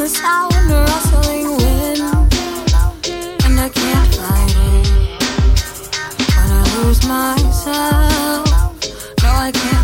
the sound of rustling wind, and I can't fight it. When I lose myself, no, I can't.